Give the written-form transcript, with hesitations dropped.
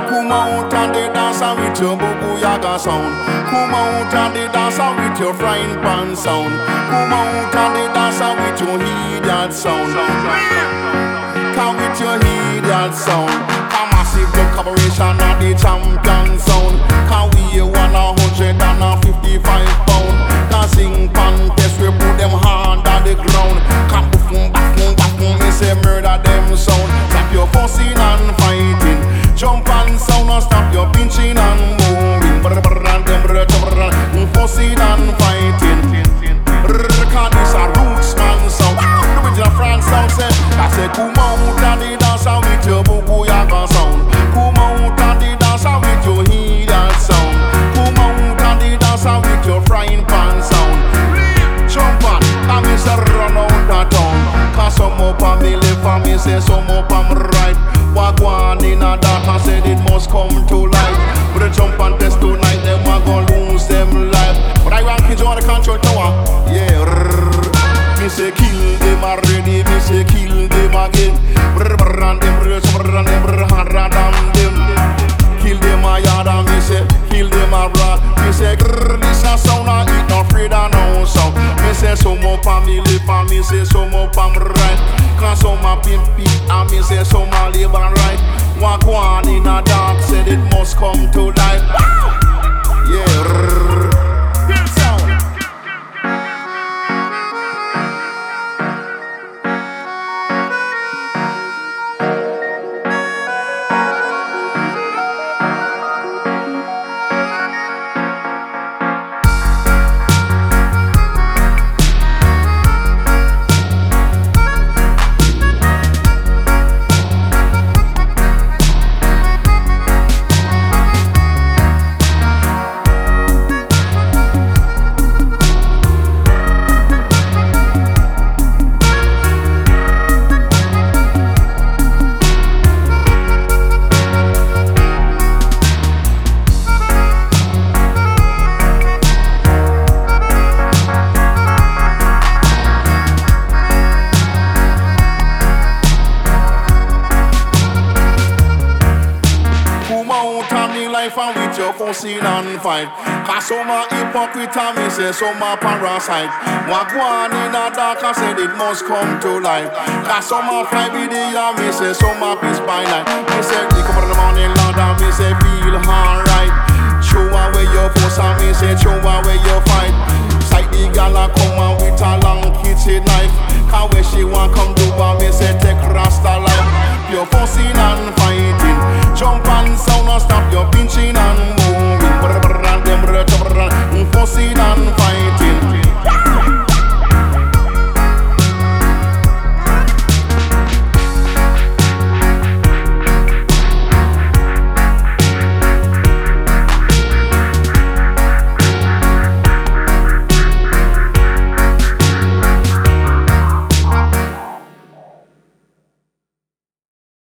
Come out and they dance with your boo yaga sound. Come out and they dance with your frying pan sound. Come out and they dance with your idiot sound. Come with your idiot sound. Come massive the collaboration of the champion sound. Can we 155 pound? Can sing contest, we put them hard on the ground. Come boom, me say murder them sound. Stop your fussing and fighting. Jump and sound and stop your pinching and moving. Fussing and fighting. Cause this a roots man sound. The original France sound said, I said come out and the dance with your buku yaga sound. Come out and the dance with your idiot sound. Come out and the dance with your frying pan sound. Jump on, I miss a run out of town. Cause some up on me left and me say some up on me right. Walk one in a dark and said it must come to light. But the jump and test tonight, them a gon' lose them life. But I want kids on the control tower, yeah. Me say kill them already, me say kill them again. And them harder than them. Kill them a yard and me say kill them a rod. Me say this a sound and it not afraid of no sound. Me say some up on me left and me say some up on me right. Cause some a pimp and me say some a live and right. Walk one in a dark, said it must come to life. Yeah. And with your fussing and fight. Cause some are hypocrite and me say some are parasite. Walk one in a dark and said it must come to life. Cause some are fly with the and me say some are peace by night. Me say they come in the morning Lord and me say feel alright. Show away your force and me say show away your fight. Sight the gal a come and with a long kitchen knife. Cause when she want come do and me say